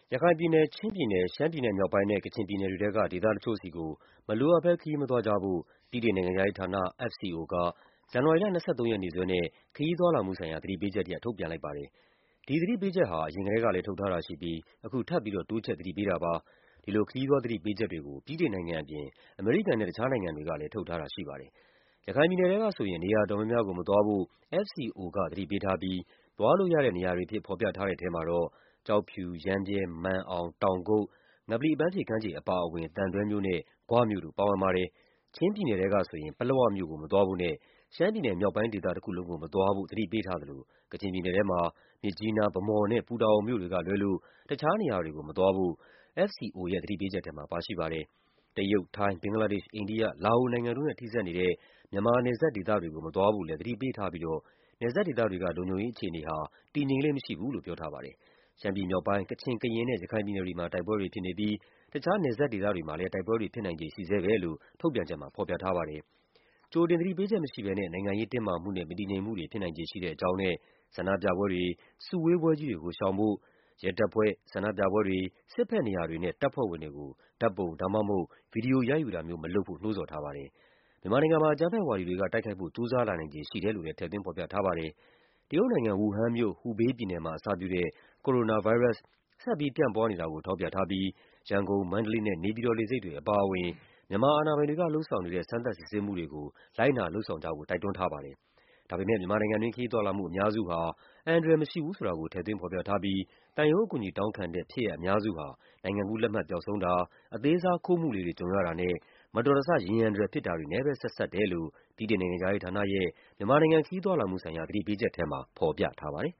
ရခိုင်ပြည်နယ်၊ ချင်းပြည်နယ်၊ ရှမ်းပြည်နယ်မြောက်ပိုင်းနဲ့ ကချင်ပြည်နယ်တွေထဲက ဒေသတချို့ဆီကို မလိုအပ်ဘဲ ခရီးမသွားကြဖို့ ဗြိတိန်နိုင်ငံခြားရေးဌာန FCO က ဇန်နဝါရီလ ၂၃ ရက်နေ့စွဲနဲ့ ခရီးသွားလာမှုဆိုင်ရာ သတိပေးချက်တရပ် ထုတ်ပြန်လိုက်ပါတယ်။ ဒီသတိပေးချက်ဟာ အရင်ကတည်းကလည်း ထုတ်ထားတာရှိပြီး အခုထပ်ပြီးတော့ တိုးချဲ့သတိပေးတာပါ။ ဒီလို ခရီးသွားသတိပေးချက်တွေကို ဗြိတိန်နိုင်ငံအပြင် အမေရိကန်နဲ့ တခြားနိုင်ငံတွေကလည်း ထုတ်ထားတာရှိပါတယ်။ ရခိုင်ပြည်နယ်ထဲကဆိုရင် နေရာအတော်များများကို မသွားဖို့ FCO က သတိပေးထားပြီး သွားလို့ရတဲ့နေရာတွေအဖြစ် ဖော်ပြထားတဲ့ထဲမှာတော့ ကျောက်ဖြူ၊ ရမ်းဗြဲ၊ မာန်အောင်၊ တောင်ကုတ်၊ ငပလီအပန်းဖြေကမ်းခြေအပါအဝင် သံတွဲမြို့နဲ့ ဂွမြို့တို့ ပါဝင်ပါတယ်။ ချင်းပြည်နယ်ထဲကဆိုရင် ပလက်ဝမြို့ကို မသွားဖို့နဲ့ ရှမ်းပြည်နယ်မြောက်ပိုင်းဒေသတခုလုံးကို မသွားဖို့ သတိပေးထားသလို ကချင်ပြည်နယ်ထဲမှာ မြစ်ကြီးနား၊ ဗန်းမော်နဲ့ ပူတာအိုမြို့တွေကလွဲလို့ တခြားနေရာတွေကို မသွားဖို့ FCO ရဲ့ သတိပေးချက်ထဲမှာ ပါရှိပါတယ်။ တရုတ်၊ ထိုင်း၊ ဘင်္ဂလားဒေ့ရှ်၊ အိန္ဒိယ၊ လာအိုနိုင်ငံတို့နဲ့ ထိစပ်နေတဲ့ မြန်မာနယ်စပ်ဒေသတွေကို မသွားဖို့လည်း သတိပေးထားပြီးတော့ နယ်စပ်ဒေသတွေက လုံခြုံရေးအခြေအနေဟာ တည်ငြိမ်လေ့မရှိဘူးလို့ ပြောထားပါတယ်။ ရှမ်းပြည်မြောက်ပိုင်း၊ ကချင်၊ ကရင်နဲ့ ရခိုင်ပြည်နယ်တွေမှာ တိုက်ပွဲတွေဖြစ်နေပြီး တခြားနယ်စပ်ဒေသတွေမှာလည်း တိုက်ပွဲတွေဖြစ်နိုင်ခြေ ရှိဆဲပဲလို့ ထုတ်ပြန်ချက်မှာ ဖော်ပြထားပါတယ်။ ကြိုတင်သတိပေးချက်မရှိဘဲနဲ့ နိုင်ငံရေးတင်းမာမှုနဲ့ မတည်ငြိမ်မှုတွေ ဖြစ်နိုင်ခြေရှိတဲ့အကြောင်းနဲ့ ဆန္ဒပြပွဲတွေ၊ စုဝေးပွဲကြီးတွေကို ရှောင်ဖို့ ရဲတပ်ဖွဲ့၊ ဆန္ဒပြပွဲတွေ၊ စစ်ဘက်နေရာတွေနဲ့ တပ်ဖွဲ့ဝင်တွေကို ဓာတ်ပုံ ဒါမှမဟုတ် ဗွီဒီယိုရိုက်ယူတာမျိုး မလုပ်ဖို့ နှိုးဆော်ထားပါတယ်။ မြန်မာနိုင်ငံမှာ အကြမ်းဖက်ဝါဒီတွေက တိုက်ခိုက်ဖို့ ကြိုးစားလာနိုင်ခြေရှိတယ်လို့လည်း ထည့်သွင်းဖော်ပြထားပါတယ်။ တရုတ်နိုင်ငံ၊ ဝူဟမ်မြို့၊ ဟူဘေးပြည်နယ်မှာ အစပြုတဲ့ ကိုရိုနာဗိုင်းရပ်စ် ဆက်ပြီးပြန့်ပွားနေတာကို ထောက်ပြထားပြီး ရန်ကုန်၊ မန္တလေးနဲ့ နေပြည်တော်လေဆိပ်တွေအပါအဝင် မြန်မာအာဏာပိုင်တွေက လုပ်ဆောင်နေတဲ့ စမ်းသပ်စစ်ဆေးမှုတွေကို လိုက်နာလုပ်ဆောင်ကြဖို့ တိုက်တွန်းထားပါတယ်။ ဒါပေမယ့် မြန်မာနိုင်ငံတွင်း ခရီးသွားလာမှုအများစုဟာ အန္တရာယ်မရှိဘူးဆိုတာကို ထည့်သွင်းဖော်ပြထားပြီး သံရုံးအကူအညီတောင်းခံတဲ့ ဖြစ်ရပ်အများစုဟာ နိုင်ငံကူးလက်မှတ်ပျောက်ဆုံးတာ၊ အသေးစားခိုးမှုလေးတွေ ကြုံရတာနဲ့ မတော်တဆ ယာဉ်အန္တရာယ်ဖြစ်တာတွေနဲ့ပဲ ဆက်စပ်တယ်လို့ ဗြိတိန်နိုင်ငံခြားရေးဌာနရဲ့ မြန်မာနိုင်ငံ ခရီးသွားလာမှုဆိုင်ရာ သတိပေးချက်ထဲမှာ ဖော်ပြထားပါတယ်